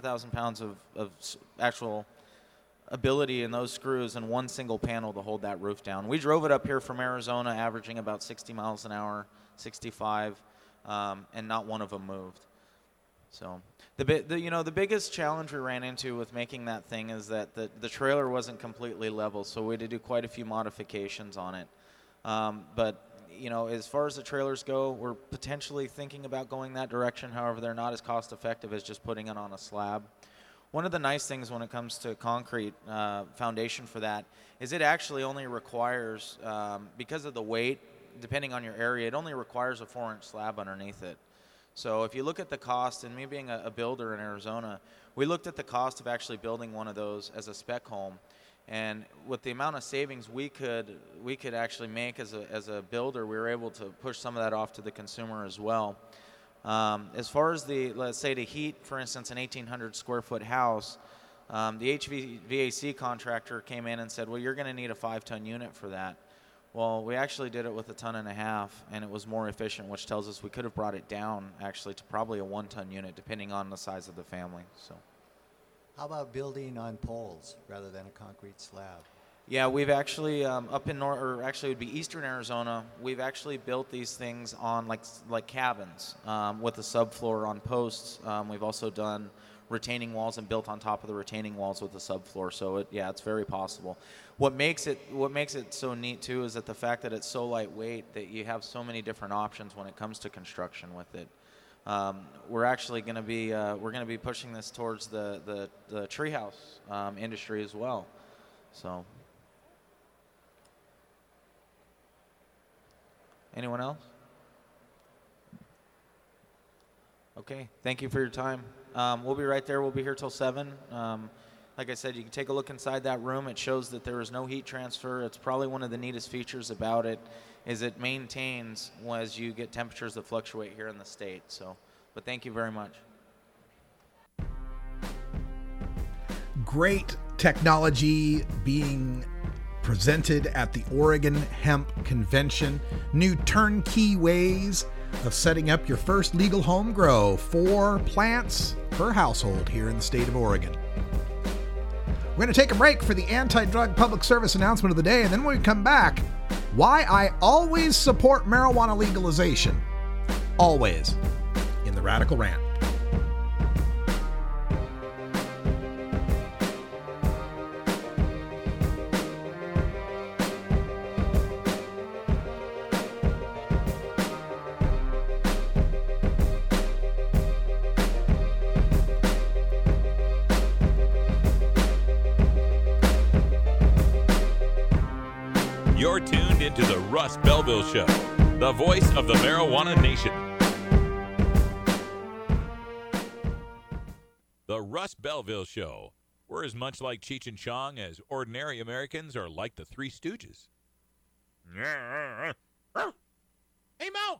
actual ability in those screws in one single panel to hold that roof down. We drove it up here from Arizona, averaging about 60 miles an hour, 65, and not one of them moved. So the biggest challenge we ran into with making that thing is that the trailer wasn't completely level, so we had to do quite a few modifications on it. But as far as the trailers go, we're potentially thinking about going that direction. However, they're not as cost effective as just putting it on a slab. One of the nice things when it comes to concrete foundation for that is it actually only requires, because of the weight, depending on your area, it only requires a 4-inch slab underneath it. So if you look at the cost, and me being a builder in Arizona, we looked at the cost of actually building one of those as a spec home. And with the amount of savings we could actually make as a builder, we were able to push some of that off to the consumer as well. As far as let's say to heat, for instance, an 1,800 square foot house, the HVAC contractor came in and said, well, you're going to need a 5-ton unit for that. Well, we actually did it with 1.5 tons, and it was more efficient, which tells us we could have brought it down actually to probably a 1-ton unit, depending on the size of the family. So, how about building on poles rather than a concrete slab? Yeah, we've actually up in it would be eastern Arizona. We've actually built these things on like cabins with a subfloor on posts. We've also done retaining walls and built on top of the retaining walls with a subfloor. So it's very possible. What makes it so neat too is that the fact that it's so lightweight that you have so many different options when it comes to construction with it. We're actually going to be pushing this towards the treehouse industry as well. So. Anyone else? Okay, thank you for your time. We'll be right there. We'll be here till 7. Like I said, you can take a look inside that room. It shows that there is no heat transfer. It's probably one of the neatest features about it is it maintains as you get temperatures that fluctuate here in the state. So, but thank you very much. Great technology being presented at the Oregon Hemp Convention. New turnkey ways of setting up your first legal home grow. 4 plants per household here in the state of Oregon. We're going to take a break for the anti-drug public service announcement of the day, and then when we come back, why I always support marijuana legalization. Always. In the Radical Rant. You're tuned into the Russ Belville Show, the voice of the marijuana nation. The Russ Belville Show. We're as much like Cheech and Chong as ordinary Americans are like the Three Stooges. Hey, Mo!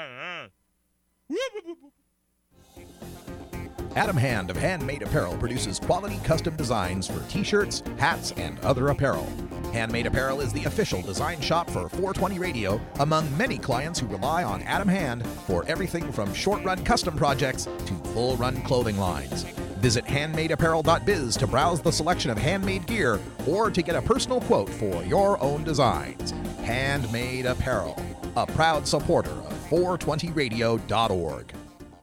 Adam Hand of Handmade Apparel produces quality custom designs for t-shirts, hats, and other apparel. Handmade Apparel is the official design shop for 420 Radio, among many clients who rely on Adam Hand for everything from short-run custom projects to full-run clothing lines. Visit handmadeapparel.biz to browse the selection of handmade gear or to get a personal quote for your own designs. Handmade Apparel, a proud supporter of 420radio.org.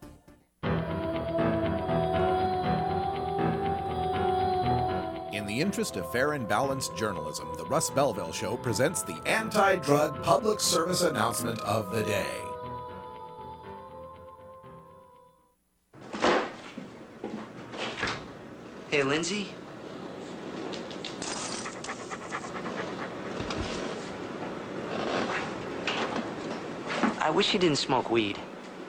In the interest of fair and balanced journalism, the Russ Belville Show presents the anti-drug public service announcement of the day. Hey, Lindsay? I wish you didn't smoke weed.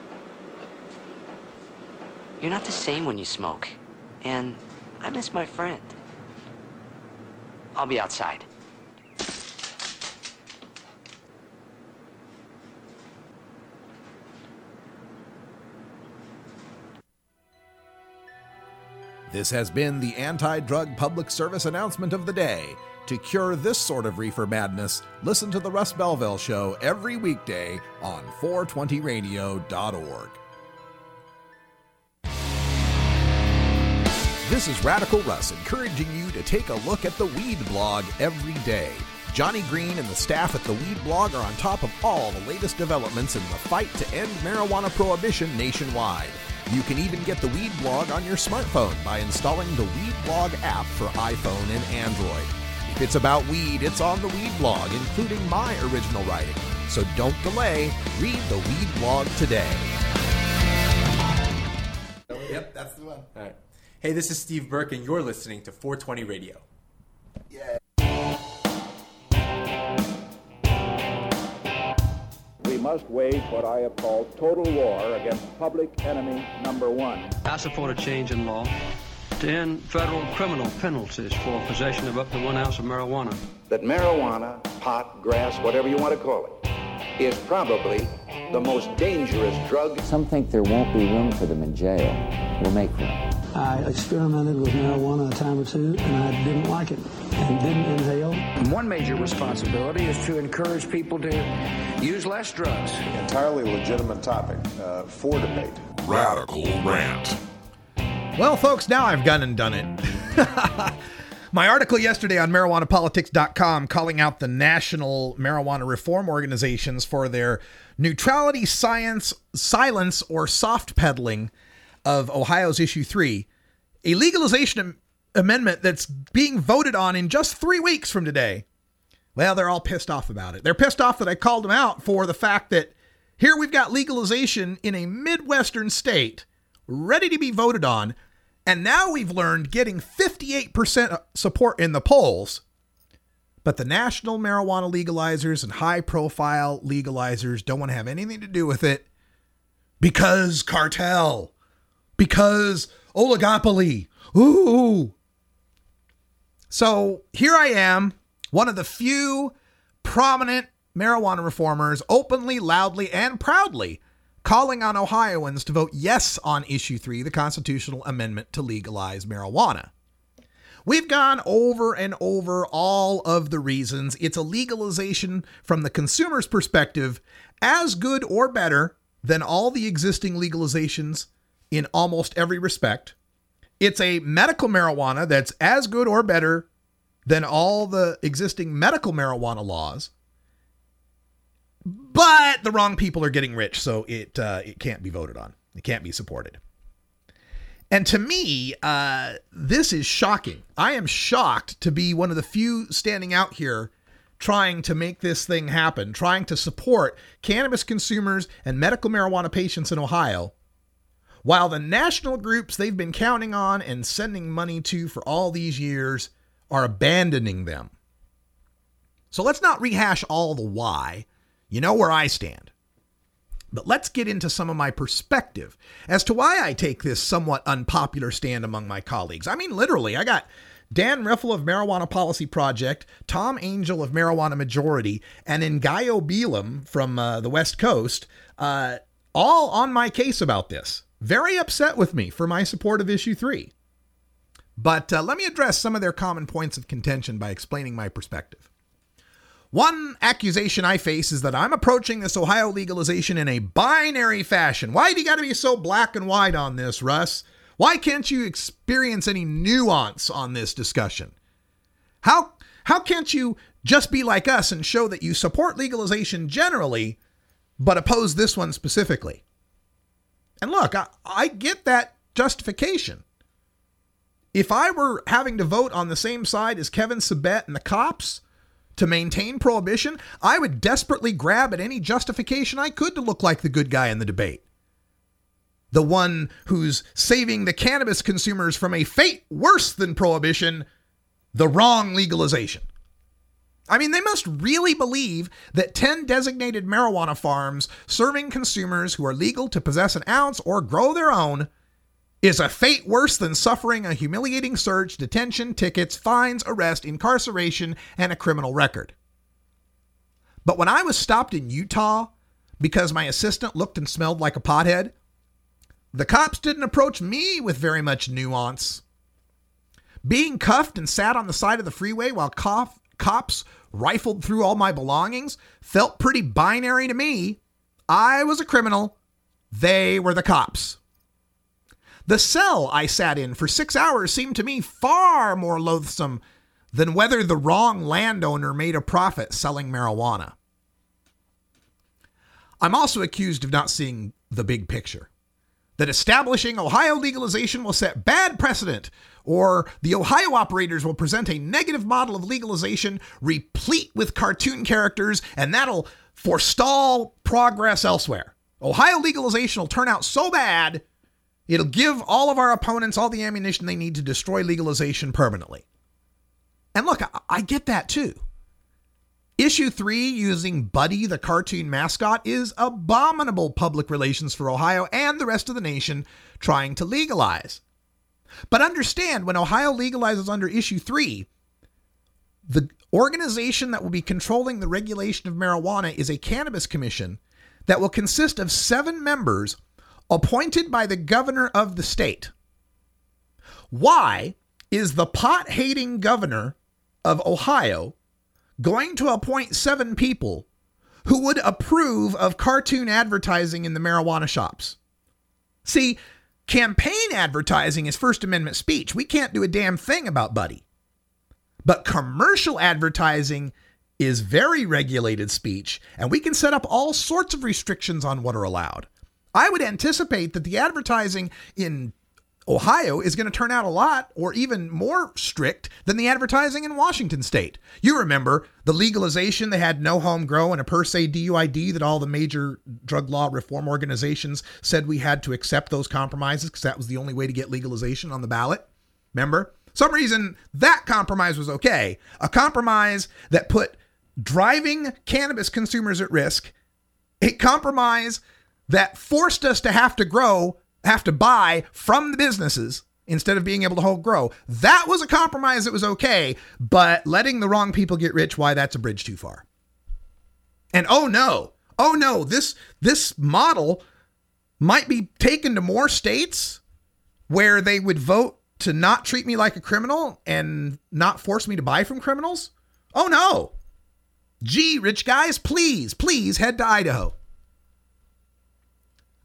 You're not the same when you smoke, and I miss my friend. I'll be outside. This has been the anti-drug public service announcement of the day. To cure this sort of reefer madness, listen to the Russ Belville Show every weekday on 420radio.org. This is Radical Russ encouraging you to take a look at the Weed Blog every day. Johnny Green and the staff at the Weed Blog are on top of all the latest developments in the fight to end marijuana prohibition nationwide. You can even get the Weed Blog on your smartphone by installing the Weed Blog app for iPhone and Android. If it's about weed, it's on the Weed Blog, including my original writing. So don't delay. Read the Weed Blog today. Yep, that's the one. All right. Hey, this is Steve Burke, and you're listening to 420 Radio. Yeah. We must wage what I have called total war against public enemy number one. I support a change in law to end federal criminal penalties for possession of up to 1 ounce of marijuana. That marijuana, pot, grass, whatever you want to call it, is probably the most dangerous drug. Some think there won't be room for them in jail. We'll make room. I experimented with marijuana a time or two, and I didn't like it and didn't inhale. One major responsibility is to encourage people to use less drugs. Entirely legitimate topic for debate. Radical Rant. Well, folks, now I've gone and done it. My article yesterday on marijuanapolitics.com calling out the national marijuana reform organizations for their neutrality, silence, or soft peddling of Ohio's Issue 3, a legalization amendment that's being voted on in just 3 weeks from today. Well, they're all pissed off about it. They're pissed off that I called them out for the fact that here we've got legalization in a Midwestern state ready to be voted on, and now we've learned getting 58% support in the polls, but the national marijuana legalizers and high-profile legalizers don't want to have anything to do with it because cartel. Because oligopoly. Ooh. So here I am, one of the few prominent marijuana reformers, openly, loudly, and proudly calling on Ohioans to vote yes on Issue 3, the constitutional amendment to legalize marijuana. We've gone over and over all of the reasons it's a legalization from the consumer's perspective as good or better than all the existing legalizations in almost every respect. It's a medical marijuana that's as good or better than all the existing medical marijuana laws. But the wrong people are getting rich, so it can't be voted on. It can't be supported. And to me, this is shocking. I am shocked to be one of the few standing out here trying to make this thing happen, trying to support cannabis consumers and medical marijuana patients in Ohio, while the national groups they've been counting on and sending money to for all these years are abandoning them. So let's not rehash all the why. You know where I stand. But let's get into some of my perspective as to why I take this somewhat unpopular stand among my colleagues. I mean, literally, I got Dan Riffle of Marijuana Policy Project, Tom Angel of Marijuana Majority, and Ngaio Belam from the West Coast, all on my case about this. Very upset with me for my support of Issue 3. But let me address some of their common points of contention by explaining my perspective. One accusation I face is that I'm approaching this Ohio legalization in a binary fashion. Why do you got to be so black and white on this, Russ? Why can't you experience any nuance on this discussion? How can't you just be like us and show that you support legalization generally, but oppose this one specifically? And look, I get that justification. If I were having to vote on the same side as Kevin Sabet and the cops to maintain prohibition, I would desperately grab at any justification I could to look like the good guy in the debate. The one who's saving the cannabis consumers from a fate worse than prohibition, the wrong legalization. I mean, they must really believe that 10 designated marijuana farms serving consumers who are legal to possess an ounce or grow their own is a fate worse than suffering a humiliating search, detention, tickets, fines, arrest, incarceration, and a criminal record. But when I was stopped in Utah because my assistant looked and smelled like a pothead, the cops didn't approach me with very much nuance. Being cuffed and sat on the side of the freeway while cops rifled through all my belongings felt pretty binary to me. I was a criminal. They were the cops. The cell I sat in for 6 hours seemed to me far more loathsome than whether the wrong landowner made a profit selling marijuana. I'm also accused of not seeing the big picture. That establishing Ohio legalization will set bad precedent, or the Ohio operators will present a negative model of legalization replete with cartoon characters, and that'll forestall progress elsewhere. Ohio legalization will turn out so bad, it'll give all of our opponents all the ammunition they need to destroy legalization permanently. And look, I get that too. Issue 3, using Buddy the cartoon mascot, is abominable public relations for Ohio and the rest of the nation trying to legalize. But understand, when Ohio legalizes under Issue 3, the organization that will be controlling the regulation of marijuana is a cannabis commission that will consist of 7 members appointed by the governor of the state. Why is the pot-hating governor of Ohio going to appoint 7 people who would approve of cartoon advertising in the marijuana shops? See, campaign advertising is First Amendment speech. We can't do a damn thing about Buddy. But commercial advertising is very regulated speech, and we can set up all sorts of restrictions on what are allowed. I would anticipate that the advertising in Ohio is going to turn out a lot or even more strict than the advertising in Washington state. You remember the legalization, they had no home grow and a per se DUID that all the major drug law reform organizations said we had to accept those compromises because that was the only way to get legalization on the ballot. Remember? Some reason that compromise was okay. A compromise that put driving cannabis consumers at risk. A compromise that forced us to have to buy from the businesses instead of being able to whole grow. That was a compromise that was okay, but letting the wrong people get rich, why, that's a bridge too far. And oh no, this model might be taken to more states where they would vote to not treat me like a criminal and not force me to buy from criminals. Oh no. Gee, rich guys, please head to Idaho.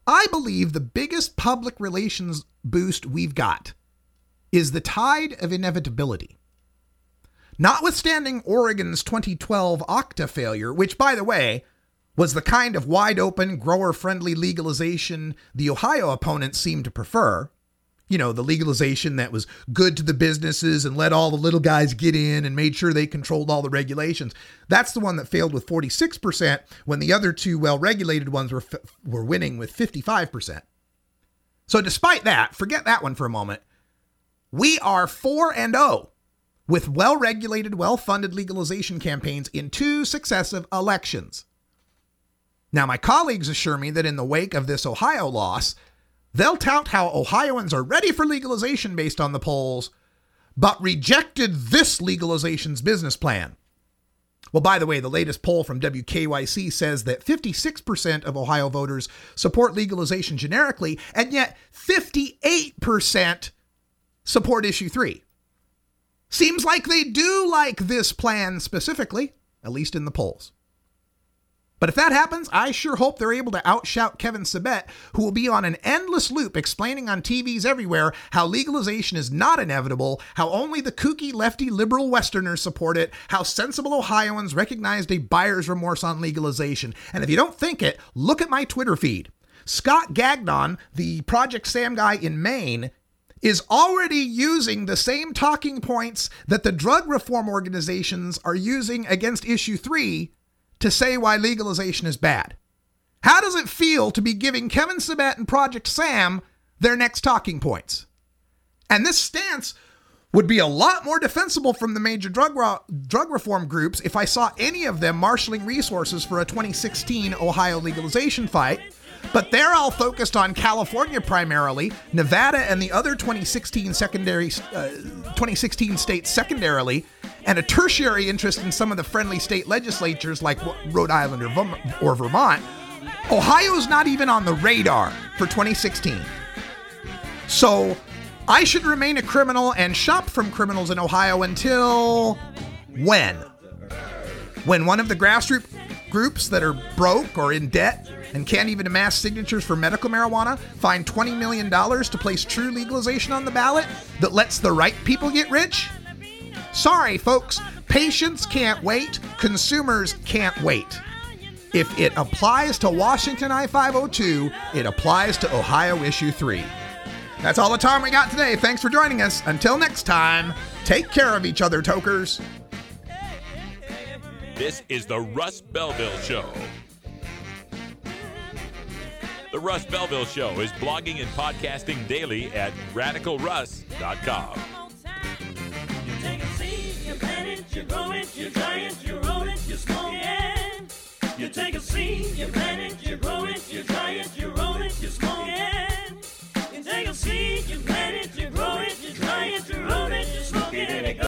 I believe the biggest public relations boost we've got is the tide of inevitability. Notwithstanding Oregon's 2012 OCTA failure, which, by the way, was the kind of wide-open, grower-friendly legalization the Ohio opponents seemed to prefer. You know, the legalization that was good to the businesses and let all the little guys get in and made sure they controlled all the regulations. That's the one that failed with 46%, when the other two well-regulated ones were winning with 55%. So despite that, forget that one for a moment, we are 4-0 with well-regulated, well-funded legalization campaigns in 2 successive elections. Now, my colleagues assure me that in the wake of this Ohio loss, they'll tout how Ohioans are ready for legalization based on the polls, but rejected this legalization's business plan. Well, by the way, the latest poll from WKYC says that 56% of Ohio voters support legalization generically, and yet 58% support issue 3. Seems like they do like this plan specifically, at least in the polls. But if that happens, I sure hope they're able to outshout Kevin Sabet, who will be on an endless loop explaining on TVs everywhere how legalization is not inevitable, how only the kooky, lefty, liberal Westerners support it, how sensible Ohioans recognized a buyer's remorse on legalization. And if you don't think it, look at my Twitter feed. Scott Gagnon, the Project Sam guy in Maine, is already using the same talking points that the drug reform organizations are using against issue 3 to say why legalization is bad. How does it feel to be giving Kevin Sabet and Project Sam their next talking points? And this stance would be a lot more defensible from the major drug reform groups if I saw any of them marshaling resources for a 2016 Ohio legalization fight. But they're all focused on California primarily, Nevada and the other 2016 states secondarily, and a tertiary interest in some of the friendly state legislatures like Rhode Island or Vermont. Ohio's not even on the radar for 2016. So I should remain a criminal and shop from criminals in Ohio until when? When one of the grassroots groups that are broke or in debt and can't even amass signatures for medical marijuana find $20 million to place true legalization on the ballot that lets the right people get rich? Sorry, folks. Patients can't wait. Consumers can't wait. If it applies to Washington I-502, it applies to Ohio Issue 3. That's all the time we got today. Thanks for joining us. Until next time, take care of each other, tokers. This is the Russ Belville Show. The Russ Belville Show is blogging and podcasting daily at RadicalRuss.com. You take a seed, you plant it, you grow it, you dry it, you roll it, you smoke it. You take a seed, you plant it,